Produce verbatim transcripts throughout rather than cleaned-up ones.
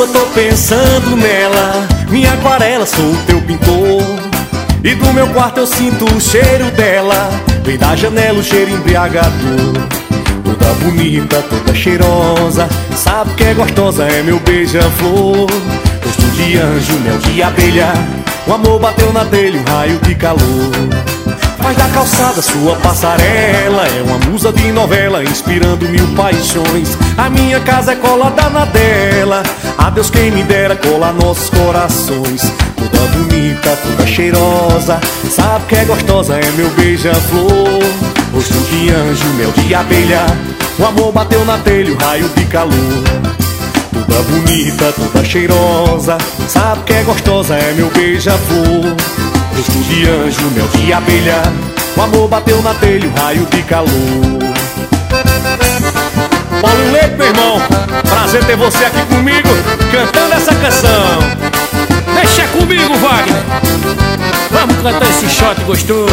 rua, tô pensando nela. Minha aquarela, sou o teu pintor. E do meu quarto eu sinto o cheiro dela. Vem da janela o cheiro embriagador. Toda bonita, toda cheirosa, sabe que é gostosa, é meu beija-flor. Rosto de anjo, mel de abelha, o amor bateu na telha, um raio de calor. Faz da calçada sua passarela, é uma musa de novela, inspirando mil paixões. A minha casa é colada na dela, adeus quem me dera colar nossos corações. Toda bonita, toda cheirosa, sabe que é gostosa, é meu beija-flor. Rosto de anjo, mel de abelha, o amor bateu na telha, um raio de calor. Toda bonita, toda cheirosa, sabe que é gostosa, é meu beija-flor. Rosto de anjo, mel de abelha, o amor bateu na telha, um raio de calor. Paulo Leite, meu irmão, prazer ter você aqui comigo, cantando essa canção. Deixa comigo, Wagner. Vamos cantar esse shot gostoso.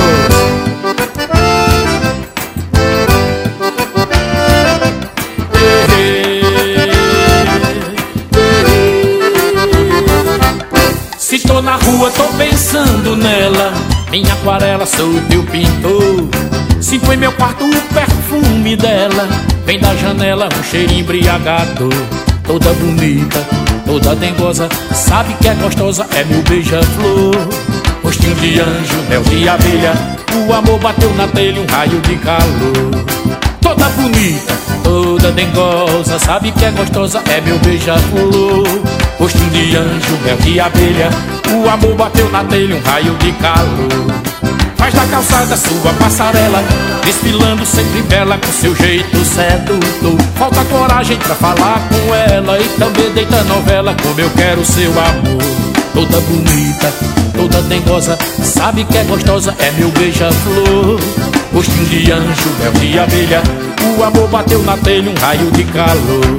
Se tô na rua, tô pensando nela. Minha aquarela, sou o teu pintor. Sinto em meu quarto o perfume dela. Vem da janela um cheiro embriagador. Toda bonita, toda dengosa, sabe que é gostosa, é meu beija-flor. Rostinho de anjo, mel de abelha, o amor bateu na telha, um raio de calor. Toda bonita, toda dengosa, sabe que é gostosa, é meu beija-flor. Rostinho de anjo, mel de abelha, o amor bateu na telha, um raio de calor. Faz da calçada sua passarela, desfilando sempre bela com seu jeito sedutor. Falta coragem pra falar com ela e também deita novela como eu quero seu amor. Toda bonita, toda dengosa, sabe que é gostosa, é meu beija-flor. Rostinho de anjo, mel de abelha, o amor bateu na telha, um raio de calor.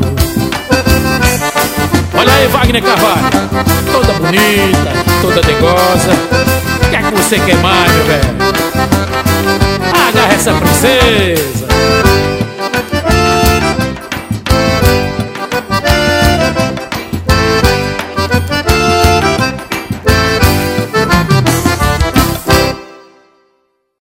Olha aí, Wagner Carvalho, toda bonita, toda dengosa. O que é que você quer mais, meu velho? Agarra essa princesa.